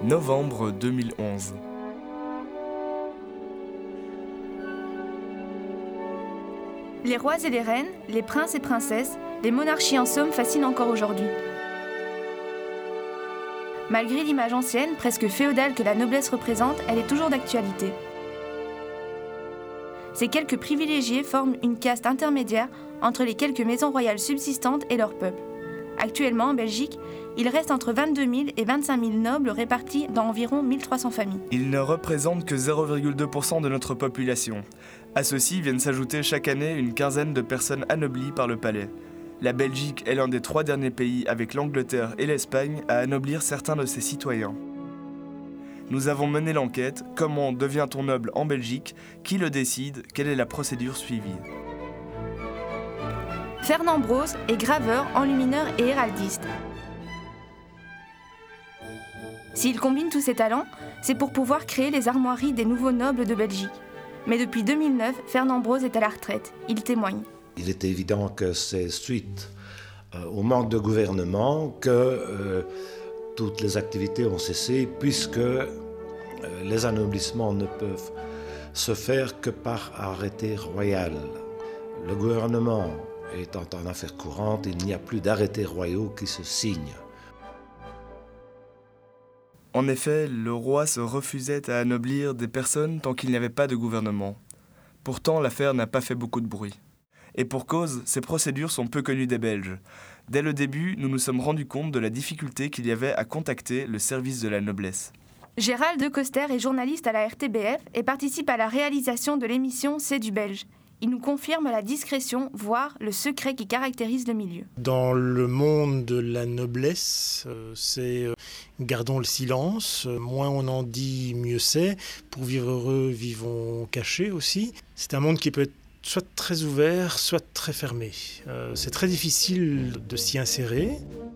Novembre 2011. Les rois et les reines, les princes et princesses, les monarchies en somme fascinent encore aujourd'hui. Malgré l'image ancienne, presque féodale que la noblesse représente, elle est toujours d'actualité. Ces quelques privilégiés forment une caste intermédiaire entre les quelques maisons royales subsistantes et leur peuple. Actuellement, en Belgique, il reste entre 22 000 et 25 000 nobles répartis dans environ 1300 familles. Ils ne représentent que 0,2% de notre population. À ceux-ci viennent s'ajouter chaque année une quinzaine de personnes anoblies par le palais. La Belgique est l'un des 3 derniers pays, avec l'Angleterre et l'Espagne, à anoblir certains de ses citoyens. Nous avons mené l'enquête. Comment devient-on noble en Belgique? Qui le décide? Quelle est la procédure suivie? Fernand Broos est graveur, enlumineur et héraldiste. S'il combine tous ses talents, c'est pour pouvoir créer les armoiries des nouveaux nobles de Belgique. Mais depuis 2009, Fernand Broos est à la retraite. Il témoigne. Il est évident que c'est suite au manque de gouvernement que toutes les activités ont cessé, puisque les anoblissements ne peuvent se faire que par arrêté royal. Le gouvernement étant en affaires courantes, il n'y a plus d'arrêtés royaux qui se signent. En effet, le roi se refusait à anoblir des personnes tant qu'il n'y avait pas de gouvernement. Pourtant, l'affaire n'a pas fait beaucoup de bruit. Et pour cause, ces procédures sont peu connues des Belges. Dès le début, nous nous sommes rendus compte de la difficulté qu'il y avait à contacter le service de la noblesse. Gérald De Coster est journaliste à la RTBF et participe à la réalisation de l'émission C'est du Belge. Il nous confirme la discrétion, voire le secret qui caractérise le milieu. Dans le monde de la noblesse, c'est gardons le silence, moins on en dit, mieux c'est. Pour vivre heureux, vivons cachés aussi. C'est un monde qui peut être soit très ouvert, soit très fermé. C'est très difficile de s'y insérer.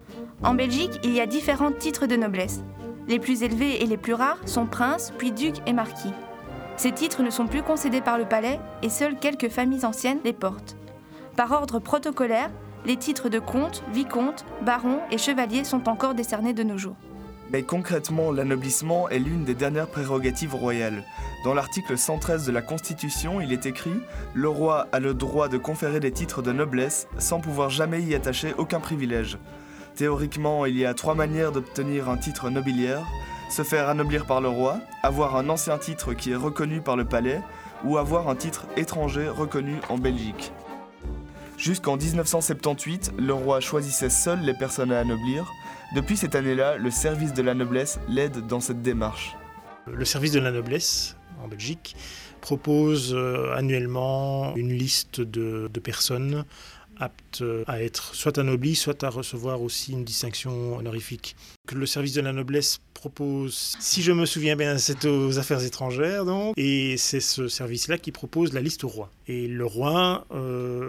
En Belgique, il y a différents titres de noblesse. Les plus élevés et les plus rares sont princes, puis ducs et marquis. Ces titres ne sont plus concédés par le palais et seules quelques familles anciennes les portent. Par ordre protocolaire, les titres de comte, vicomte, baron et chevalier sont encore décernés de nos jours. Mais concrètement, l'anoblissement est l'une des dernières prérogatives royales. Dans l'article 113 de la Constitution, il est écrit « Le roi a le droit de conférer des titres de noblesse sans pouvoir jamais y attacher aucun privilège. » Théoriquement, il y a 3 manières d'obtenir un titre nobiliaire: se faire anoblir par le roi, avoir un ancien titre qui est reconnu par le palais, ou avoir un titre étranger reconnu en Belgique. Jusqu'en 1978, le roi choisissait seul les personnes à anoblir. Depuis cette année-là, le service de la noblesse l'aide dans cette démarche. Le service de la noblesse, en Belgique, propose annuellement une liste de personnes aptes à être soit anoblies, soit à recevoir aussi une distinction honorifique. Que le service de la noblesse propose, si je me souviens bien, c'est aux affaires étrangères, donc, et c'est ce service-là qui propose la liste au roi. Et le roi, je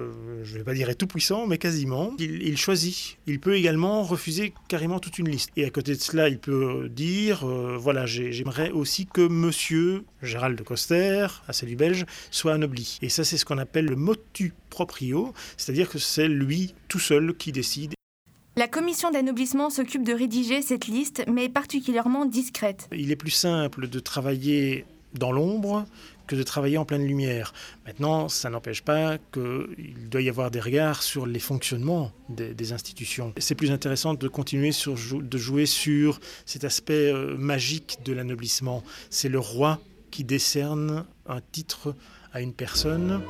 ne vais pas dire est tout puissant, mais quasiment, il choisit. Il peut également refuser carrément toute une liste. Et à côté de cela, il peut dire, voilà, j'aimerais aussi que monsieur Gérald De Coster, à celui belge, soit anobli. Et ça, c'est ce qu'on appelle le motu proprio, c'est-à-dire que c'est lui tout seul qui décide. La commission d'anoblissement s'occupe de rédiger cette liste, mais est particulièrement discrète. Il est plus simple de travailler dans l'ombre que de travailler en pleine lumière. Maintenant, ça n'empêche pas qu'il doit y avoir des regards sur les fonctionnements des institutions. C'est plus intéressant de continuer de jouer sur cet aspect magique de l'anoblissement. C'est le roi qui décerne un titre à une personne.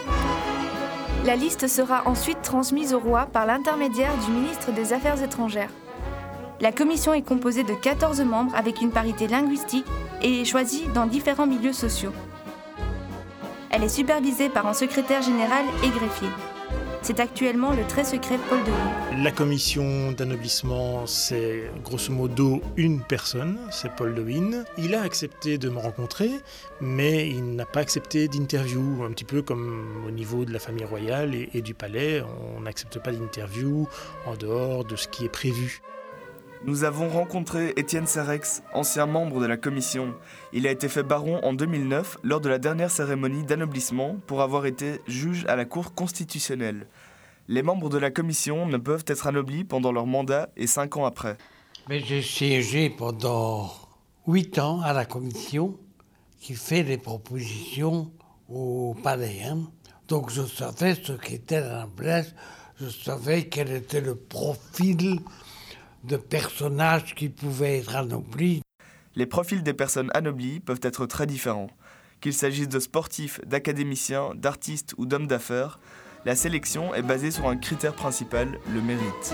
La liste sera ensuite transmise au roi par l'intermédiaire du ministre des Affaires étrangères. La commission est composée de 14 membres avec une parité linguistique et est choisie dans différents milieux sociaux. Elle est supervisée par un secrétaire général et greffier. C'est actuellement le très secret Paul de Win. La commission d'anoblissement, c'est grosso modo une personne, c'est Paul de Win. Il a accepté de me rencontrer, mais il n'a pas accepté d'interview, un petit peu comme au niveau de la famille royale et du palais. On n'accepte pas d'interview en dehors de ce qui est prévu. Nous avons rencontré Étienne Serrex, ancien membre de la commission. Il a été fait baron en 2009 lors de la dernière cérémonie d'anoblissement pour avoir été juge à la Cour constitutionnelle. Les membres de la commission ne peuvent être anoblis pendant leur mandat et 5 ans après. Mais j'ai siégé pendant 8 ans à la commission qui fait les propositions au palais. Donc je savais ce qu'était la noblesse, je savais quel était le profil de personnages qui pouvaient être anoblis. Les profils des personnes anoblies peuvent être très différents. Qu'il s'agisse de sportifs, d'académiciens, d'artistes ou d'hommes d'affaires, la sélection est basée sur un critère principal, le mérite.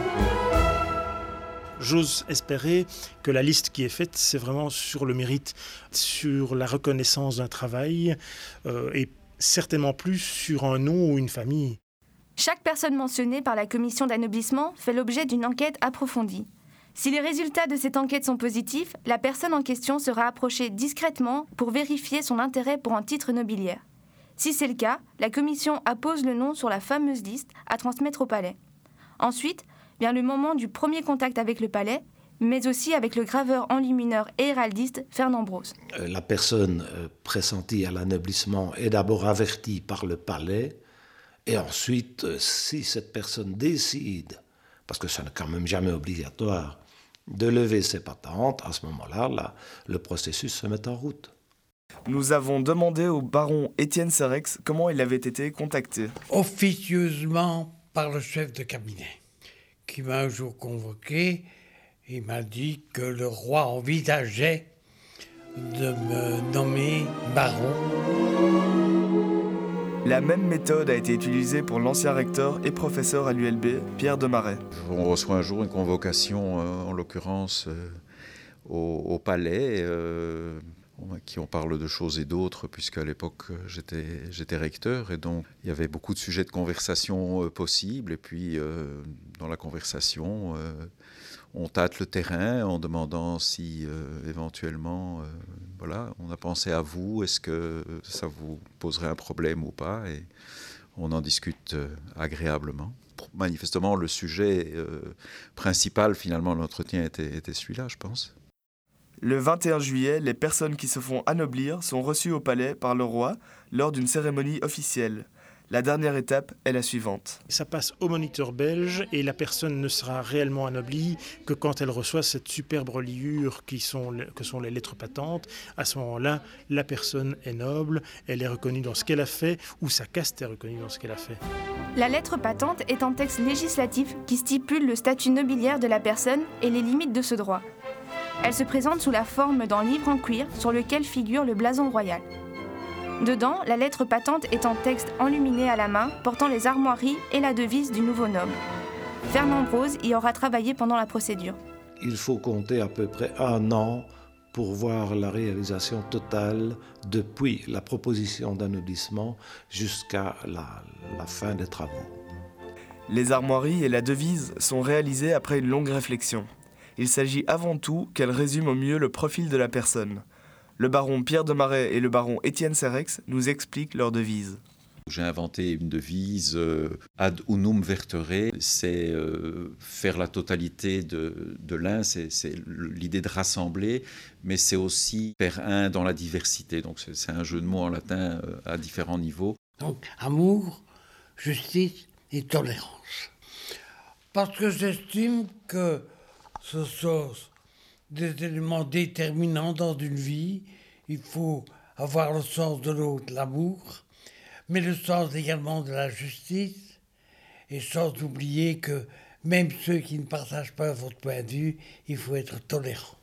J'ose espérer que la liste qui est faite, c'est vraiment sur le mérite, sur la reconnaissance d'un travail et certainement plus sur un nom ou une famille. Chaque personne mentionnée par la commission d'anoblissement fait l'objet d'une enquête approfondie. Si les résultats de cette enquête sont positifs, la personne en question sera approchée discrètement pour vérifier son intérêt pour un titre nobiliaire. Si c'est le cas, la commission appose le nom sur la fameuse liste à transmettre au palais. Ensuite, vient le moment du premier contact avec le palais, mais aussi avec le graveur enlumineur et héraldiste Fernand Brosse. La personne pressentie à l'anoblissement est d'abord avertie par le palais, et ensuite, si cette personne décide, parce que ça n'est quand même jamais obligatoire, de lever ses patentes, à ce moment-là, le processus se met en route. Nous avons demandé au baron Étienne Serrex comment il avait été contacté. Officieusement par le chef de cabinet, qui m'a un jour convoqué. Il m'a dit que le roi envisageait de me nommer baron. La même méthode a été utilisée pour l'ancien recteur et professeur à l'ULB, Pierre Desmarets. On reçoit un jour une convocation, en l'occurrence au palais, qui on parle de choses et d'autres, puisqu'à l'époque j'étais recteur, et donc il y avait beaucoup de sujets de conversation possibles, et puis dans la conversation, on tâte le terrain en demandant si éventuellement, on a pensé à vous, est-ce que ça vous poserait un problème ou pas, et on en discute agréablement. Manifestement, le sujet principal finalement de l'entretien était celui-là, je pense. Le 21 juillet, les personnes qui se font anoblir sont reçues au palais par le roi lors d'une cérémonie officielle. La dernière étape est la suivante. Ça passe au moniteur belge et la personne ne sera réellement anoblie que quand elle reçoit cette superbe reliure que sont les lettres patentes. À ce moment-là, la personne est noble, elle est reconnue dans ce qu'elle a fait, ou sa caste est reconnue dans ce qu'elle a fait. La lettre patente est un texte législatif qui stipule le statut nobiliaire de la personne et les limites de ce droit. Elle se présente sous la forme d'un livre en cuir sur lequel figure le blason royal. Dedans, la lettre patente est en texte enluminé à la main, portant les armoiries et la devise du nouveau noble. Fernand Brosse y aura travaillé pendant la procédure. Il faut compter à peu près 1 an pour voir la réalisation totale depuis la proposition d'anoblissement jusqu'à la fin des travaux. Les armoiries et la devise sont réalisées après une longue réflexion. Il s'agit avant tout qu'elles résument au mieux le profil de la personne. Le baron Pierre Desmarets et le baron Étienne Serrex nous expliquent leur devise. J'ai inventé une devise ad unum vertere, c'est faire la totalité de l'un, c'est l'idée de rassembler, mais c'est aussi faire un dans la diversité. Donc c'est un jeu de mots en latin à différents niveaux. Donc amour, justice et tolérance. Parce que j'estime que ce sont des éléments déterminants dans une vie. Il faut avoir le sens de l'autre, l'amour, mais le sens également de la justice, et sans oublier que même ceux qui ne partagent pas votre point de vue, il faut être tolérant.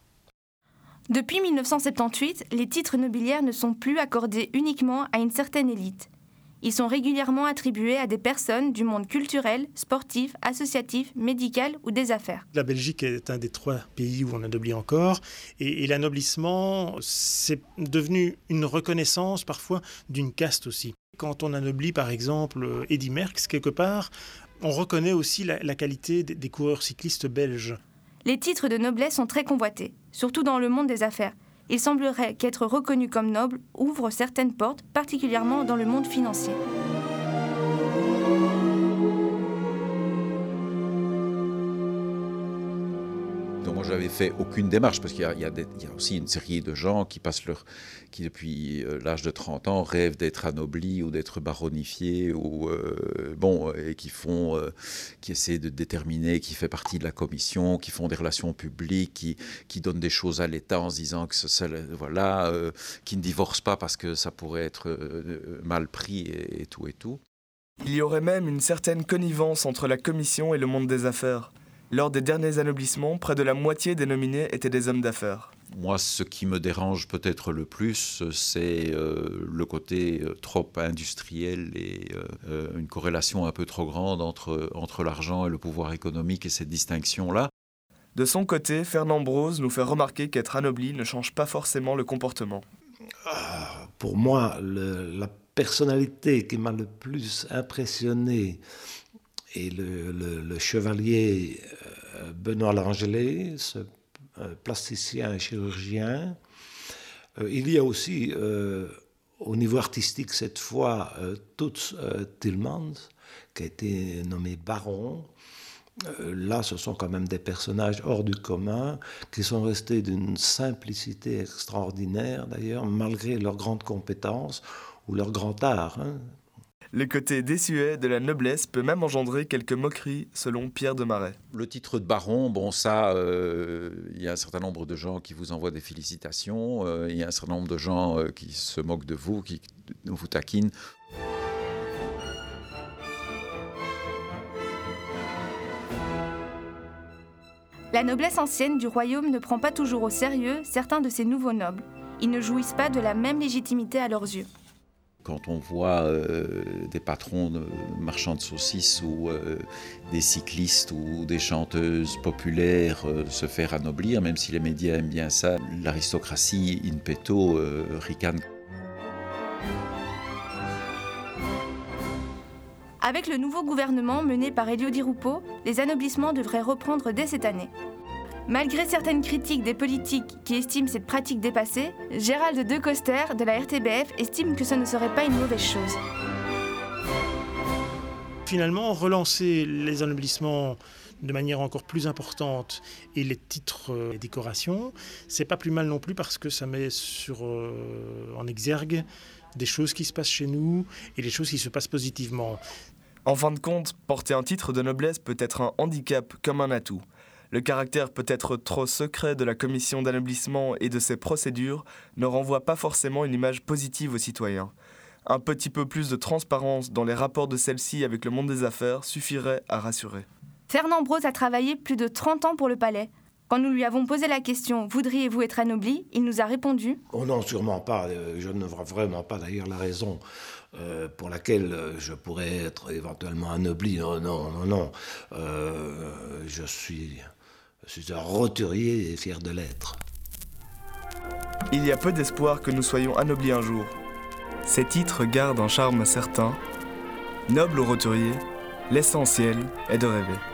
Depuis 1978, les titres nobiliaires ne sont plus accordés uniquement à une certaine élite. Ils sont régulièrement attribués à des personnes du monde culturel, sportif, associatif, médical ou des affaires. La Belgique est un des 3 pays où on anoblit encore. Et l'anoblissement, c'est devenu une reconnaissance parfois d'une caste aussi. Quand on anoblit par exemple Eddy Merckx, quelque part, on reconnaît aussi la qualité des coureurs cyclistes belges. Les titres de noblesse sont très convoités, surtout dans le monde des affaires. Il semblerait qu'être reconnu comme noble ouvre certaines portes, particulièrement dans le monde financier. Donc Moi, j'avais fait aucune démarche parce qu'il y a aussi une série de gens qui depuis l'âge de 30 ans rêvent d'être anoblis ou d'être baronifiés et qui essaient de déterminer qui fait partie de la commission, qui font des relations publiques, qui donnent des choses à l'État en se disant que qui ne divorcent pas parce que ça pourrait être mal pris et tout et tout. Il y aurait même une certaine connivence entre la commission et le monde des affaires. Lors des derniers anoblissements, près de la moitié des nominés étaient des hommes d'affaires. Moi, ce qui me dérange peut-être le plus, c'est le côté trop industriel et une corrélation un peu trop grande entre l'argent et le pouvoir économique et cette distinction-là. De son côté, Fernand Broz nous fait remarquer qu'être anobli ne change pas forcément le comportement. Pour moi, la personnalité qui m'a le plus impressionné est le chevalier Benoît Langelet, ce plasticien et chirurgien. Il y a aussi, au niveau artistique cette fois, Toots Thielemans, qui a été nommé baron. Là, ce sont quand même des personnages hors du commun, qui sont restés d'une simplicité extraordinaire, d'ailleurs, malgré leurs grandes compétences ou leur grand art. Le côté désuet de la noblesse peut même engendrer quelques moqueries, selon Pierre de Marais. Le titre de baron, il y a un certain nombre de gens qui vous envoient des félicitations, il y a un certain nombre de gens qui se moquent de vous, qui vous taquinent. La noblesse ancienne du royaume ne prend pas toujours au sérieux certains de ces nouveaux nobles. Ils ne jouissent pas de la même légitimité à leurs yeux. Quand on voit des patrons de marchands de saucisses ou des cyclistes ou des chanteuses populaires se faire anoblir, même si les médias aiment bien ça, l'aristocratie in petto ricane. Avec le nouveau gouvernement mené par Elio Di Rupo, les anoblissements devraient reprendre dès cette année. Malgré certaines critiques des politiques qui estiment cette pratique dépassée, Gérald De Coster de la RTBF estime que ce ne serait pas une mauvaise chose. Finalement, relancer les anoblissements de manière encore plus importante et les titres et décorations, c'est pas plus mal non plus parce que ça met en exergue des choses qui se passent chez nous et des choses qui se passent positivement. En fin de compte, porter un titre de noblesse peut être un handicap comme un atout. Le caractère peut-être trop secret de la commission d'anoblissement et de ses procédures ne renvoie pas forcément une image positive aux citoyens. Un petit peu plus de transparence dans les rapports de celle-ci avec le monde des affaires suffirait à rassurer. Fernand Broz a travaillé plus de 30 ans pour le palais. Quand nous lui avons posé la question « Voudriez-vous être anobli ?», il nous a répondu « Oh non, sûrement pas. Je ne vois vraiment pas d'ailleurs la raison pour laquelle je pourrais être éventuellement anobli. Non. Je suis un roturier et fier de l'être. » Il y a peu d'espoir que nous soyons anoblis un jour. Ces titres gardent un charme certain. Noble ou roturier, l'essentiel est de rêver.